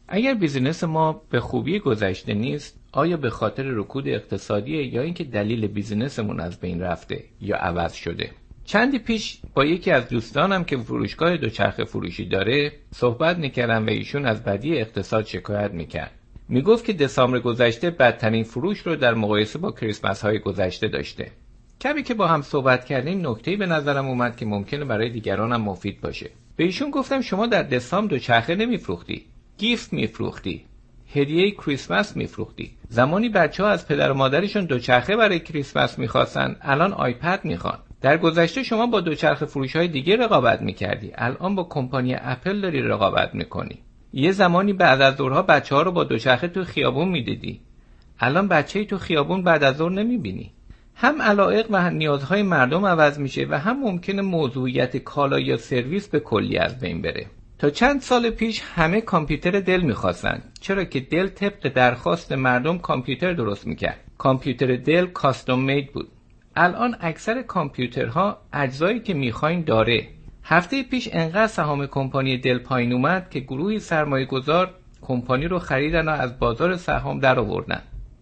اگر بیزینس ما به خوبی گذشته نیست، آیا به خاطر رکود اقتصادیه یا اینکه دلیل بیزینسمون از بین رفته یا عوض شده؟ چندی پیش با یکی از دوستانم که فروشگاه دوچرخه فروشی داره صحبت میکردم و ایشون از بدی اقتصاد شکایت میکرد. میگفت که دسامبر گذشته بدترین فروش رو در مقایسه با کریسمس های گذشته داشته. کمی که با هم صحبت کردیم نکته‌ای به نظرم اومد که ممکنه برای دیگرانم مفید باشه. به ایشون گفتم شما در دسامبر دوچرخه نمیفروختی، گیفت میفروختی، هدیه کریسمس میفروختی. زمانی بچه‌ها از پدر و مادرشون دوچرخه برای کریسمس می‌خواستن، الان آیپد می‌خوان. در گذشته شما با دوچرخه فروش‌های دیگه رقابت می‌کردی، الان با کمپانی اپل داری رقابت می‌کنی. یه زمانی بعد از ظهرها بچه‌ها رو با دوچرخه تو خیابون می‌دیدی، الان بچه‌ای تو خیابون بعد از ظهر نمی‌بینی. هم علایق و نیازهای مردم عوض میشه و هم ممکنه موضوعیت کالا یا سرویس به کلی از بین بره. تا چند سال پیش همه کامپیوتر دل می‌خواستن، چرا که دل طبق درخواست مردم کامپیوتر درست می‌کرد. کامپیوتر دل کاستوم مید بود. الان اکثر کامپیوترها اجزایی که می‌خواین داره. هفته پیش انقدر سهام کمپانی دل پایین اومد که گروهی سرمایه‌گذار کمپانی رو خریدن و از بازار سهام درآوردن.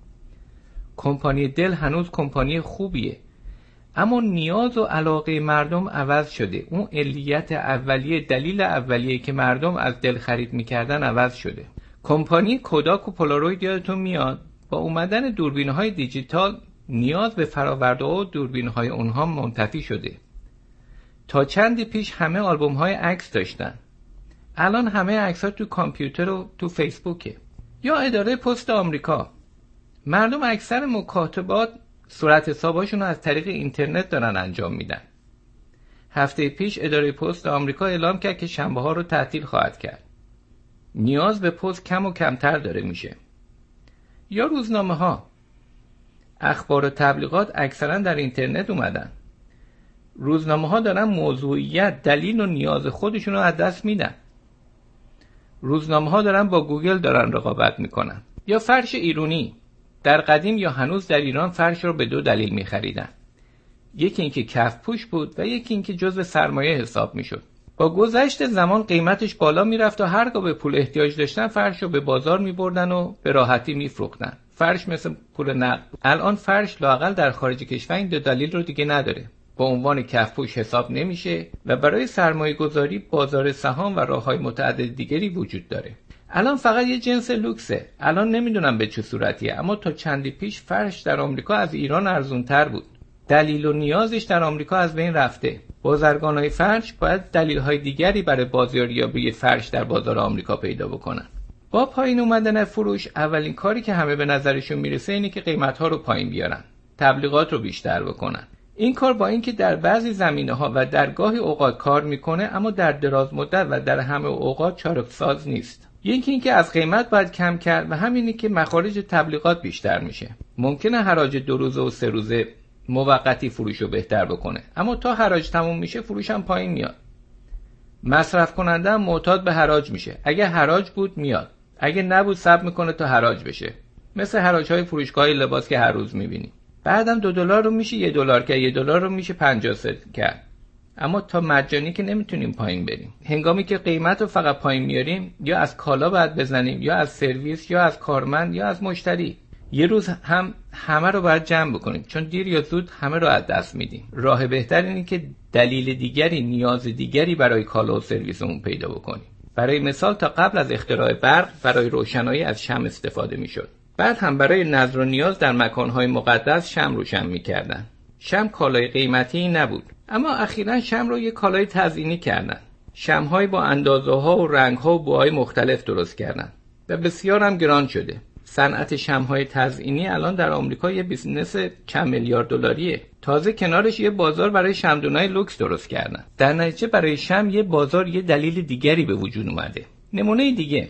کمپانی دل هنوز کمپانی خوبیه، اما نیاز و علاقه مردم عوض شده. اون علیت اولیه، دلیل اولیه که مردم از دل خرید میکردن عوض شده. کمپانی کوداک و پولاروید یادتون میاد با اومدن دوربین‌های دیجیتال نیاز به فرآورده‌ها و دوربین‌های اونها منتفی شده. تا چندی پیش همه آلبوم‌های عکس داشتن، الان همه عکس‌ها تو کامپیوتر و تو فیسبوکه. یا اداره پست آمریکا، مردم اکثر مکاتبات صورت حساباشون رو از طریق اینترنت دارن انجام میدن. هفته پیش اداره پست آمریکا اعلام کرد که شنبه‌ها رو تعطیل خواهد کرد. نیاز به پست کم و کمتر داره میشه. یا روزنامه‌ها، اخبار و تبلیغات اکثرا در اینترنت اومدن. روزنامه‌ها دارن موضوعیت، دلیل و نیاز خودشون رو از دست میدن. روزنامه‌ها دارن با گوگل دارن رقابت میکنن. یا فرش ایرانی، در قدیم یا هنوز در ایران فرش رو به دو دلیل می‌خریدن. یکی اینکه کف پوش بود و یکی اینکه جزء سرمایه حساب می‌شد. با گذشت زمان قیمتش بالا می‌رفت و هرگاه به پول احتیاج داشتن فرش رو به بازار می‌بردن و به راحتی می‌فروختن. فرش مثل پول نقد. الان فرش لااقل در خارج کشور این دو دلیل رو دیگه نداره. با عنوان کف پوش حساب نمیشه و برای سرمایه‌گذاری بازار سهام و راه‌های متعدد دیگری وجود داره. الان فقط یه جنس لوکسه. الان نمیدونم به چه صورتیه، اما تا چندی پیش فرش در آمریکا از ایران ارزونتر بود. دلیل و نیازش در آمریکا از بین رفته. بازرگانای فرش باید دلیل‌های دیگری برای بازاریابی فرش در بازار آمریکا پیدا بکنن. با پایین اومدن فروش اولین کاری که همه به نظرشون میرسه اینه که قیمت‌ها رو پایین بیارن، تبلیغات رو بیشتر بکنن. این کار با اینکه در بعضی زمینه‌ها و در گاهی اوقات کار میکنه، اما در دراز مدت و در همه اوقات چاره‌ساز نیست. یکی اینکه از قیمت باید کم کرد و همینی که مخارج تبلیغات بیشتر میشه. ممکنه حراج 2 روزه و 3 روزه موقتی فروشو بهتر بکنه، اما تا حراج تموم میشه فروش هم پایین میاد. مصرف کننده هم معتاد به حراج میشه. اگه حراج بود میاد، اگه نبود صبر میکنه تا حراج بشه. مثل حراج‌های فروشگاه لباس که هر روز میبینی. بعدم $2 رو میشه $1 که $1 رو میشه 50 سنت کرد. اما تا مجانی که نمیتونیم پایین بریم. هنگامی که قیمت رو فقط پایین میاریم، یا از کالا باید بزنیم، یا از سرویس، یا از کارمند، یا از مشتری. یه روز هم همه رو باید جمع بکنیم، چون دیر یا زود همه رو از دست میدیم. راه بهتر اینه که دلیل دیگری، نیاز دیگری برای کالا و سرویسمون پیدا بکنیم. برای مثال تا قبل از اختراع برق برای روشنایی از شمع استفاده میشد. بعد هم برای نظر و نیاز در مکانهای مقدس شمع روشن میکردن. شمع کالای قیمتی نبود، اما اخیراً شمع رو یک کالای تزیینی کردن. شمع‌های با اندازه‌ها و رنگ‌ها و بوهای مختلف درست کردن و بسیار هم گران شده. صنعت شمع‌های تزیینی الان در آمریکا یه بیزنس چند میلیارد دلاریه. تازه کنارش یه بازار برای شمعدونای لوکس درست کردن. در نتیجه برای شمع یه بازار، یه دلیل دیگری به وجود اومده. نمونه دیگه،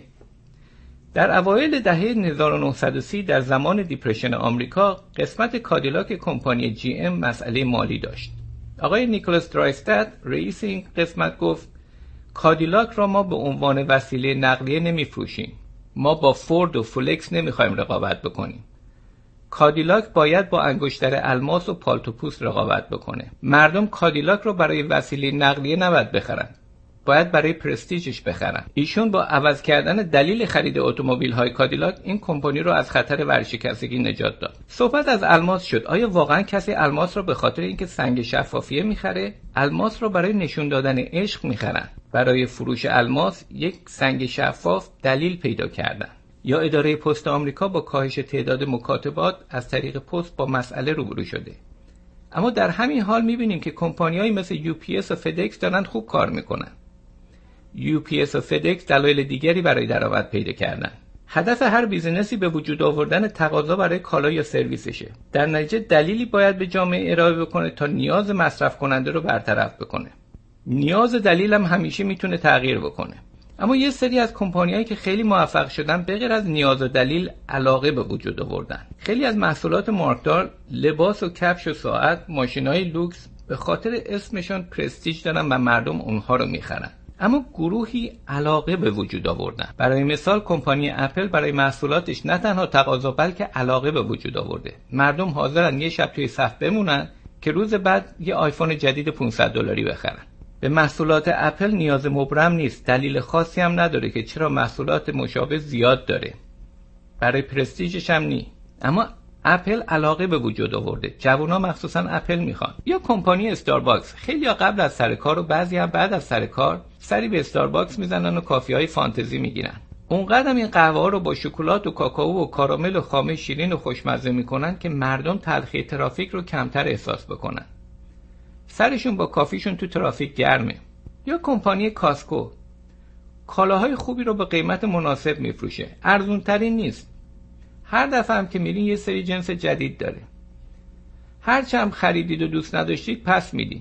در اوایل دهه 1930 در زمان دیپرشن آمریکا قسمت کادیلاک کمپانی جی ام مسئله مالی داشت. آقای نیکولاس درایستد رئیس این قسمت گفت کادیلاک را ما به عنوان وسیله نقلیه نمیفروشیم. ما با فورد و فولکس نمیخوایم رقابت بکنیم. کادیلاک باید با انگشتر الماس و پالتوپوست رقابت بکنه. مردم کادیلاک رو برای وسیله نقلیه نباید بخرن. باید برای پرستیژش بخرن. ایشون با عوض کردن دلیل خرید اتومبیل‌های کادیلاک این کمپانی رو از خطر ورشکستگی نجات داد. صحبت از الماس شد. آیا واقعا کسی الماس رو به خاطر اینکه سنگ شفافیه میخره؟ الماس رو برای نشون دادن عشق میخرن. برای فروش الماس یک سنگ شفاف دلیل پیدا کردن. یا اداره پست آمریکا با کاهش تعداد مکاتبات از طریق پست با مسئله روبرو شده. اما در همین حال میبینیم که کمپانیایی مثل UPS و فدکس دارن خوب کار میکنن. UPS و فدکس دلایل دیگری برای درآمد پیدا کردن. هدف هر بیزینسی به وجود آوردن تقاضا برای کالا یا سرویسشه. در نتیجه دلیلی باید به جامعه ارائه بکنه تا نیاز مصرف کننده رو برطرف بکنه. نیاز دلیل هم همیشه میتونه تغییر بکنه. اما یه سری از کمپانیایی که خیلی موفق شدن به غیر از نیاز و دلیل علاقه به وجود آوردن. خیلی از محصولات مارکدار، لباس و کفش و ساعت، ماشینای لوکس به خاطر اسمشون پرستیژ دارن و مردم اونها رو میخرن. اما گروهی علاقه به وجود آوردن. برای مثال کمپانی اپل برای محصولاتش نه تنها تقاضا بلکه علاقه به وجود آورده. مردم حاضرن یه شب توی صف بمونن که روز بعد یه آیفون جدید $500 بخرن. به محصولات اپل نیاز مبرم نیست. دلیل خاصی هم نداره که چرا محصولات مشابه زیاد داره. برای پرستیژش هم نی. اما اپل علاقه به وجود آورده. جوونا مخصوصا اپل میخوان. یا کمپانی استارباکس، خیلی بعد از سر کار و بعضی هم بعد از سر کار سری به استارباکس میزنن و کافی‌های فانتزی میگیرن. اونقدرم این قهوه‌ها رو با شکلات و کاکائو و کارامل و خامه شیرین و خوشمزه میکنن که مردم تلخی ترافیک رو کمتر احساس بکنن. سرشون با کافیشون تو ترافیک گرمه. یا کمپانی کاسکو، کالاهای خوبی رو به قیمت مناسب میفروشه. ارزون ترین نیست. هر دفعه هم که میرین یه سری جنس جدید داره. هر چه هم خریدید و دوست نداشتید پس میدین.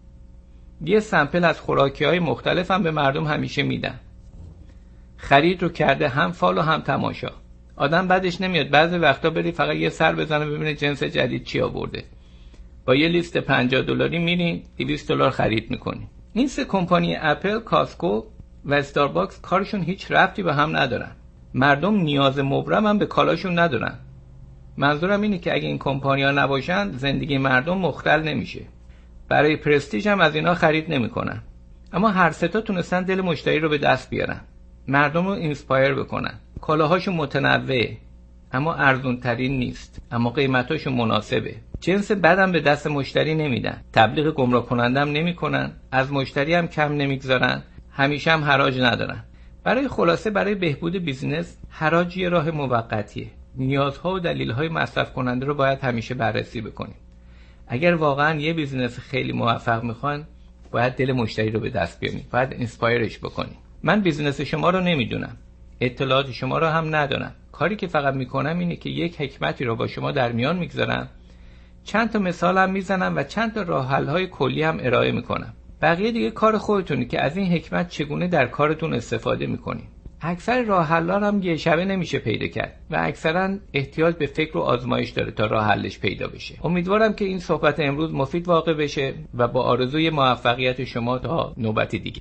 یه سمپل از خوراکی‌های مختلف هم به مردم همیشه میدن. خرید رو کرده هم فال و هم تماشا. آدم بعدش نمیاد بعضی وقتا بری فقط یه سر بزنه ببینه جنس جدید چی آورده. با یه لیست $50 میرین $200 خرید میکنی. این سه کمپانی اپل، کاسکو و استارباکس کارشون هیچ ربطی به هم ندارن. مردم نیاز مبرم هم به کالاشون ندارن. منظورم اینه که اگه این کمپانی‌ها نباشن زندگی مردم مختل نمیشه. برای پرستیژ هم از اینا خرید نمیکنن. اما هر سه تا تونستن دل مشتری رو به دست بیارن. مردم رو اینسپایر بکنن. کالاهاشون متنوعه اما ارزون ترین نیست. اما قیمتاشون مناسبه. جنس بدم به دست مشتری نمیدن. تبلیغ گمراه کننده هم نمیکنن. از مشتری هم کم نمیگذارن. همیشه هم حراج ندارن. برای بهبود بیزینس حراج یه راه موقتیه. نیازها و دلیل‌های مصرف کننده رو باید همیشه بررسی بکنیم. اگر واقعا یه بیزینس خیلی موفق میخوان باید دل مشتری رو به دست بیارین. باید اینسپایرش بکنین. من بیزینس شما رو نمیدونم. اطلاعات شما رو هم ندارم. کاری که فقط میکنم اینه که یک حکمتی رو با شما در میان میگذارم. چند تا مثال هم میزنم و چند تا راه حل‌های کلی هم ارائه میکنم. بقیه دیگه کار خودتونه که از این حکمت چگونه در کارتون استفاده میکنین. اکثر راه حل‌ها هم یه شبه نمیشه پیدا کرد و اکثرا احتیاج به فکر و آزمایش داره تا راه حلش پیدا بشه. امیدوارم که این صحبت امروز مفید واقع بشه و با آرزوی موفقیت شما تا نوبت دیگه.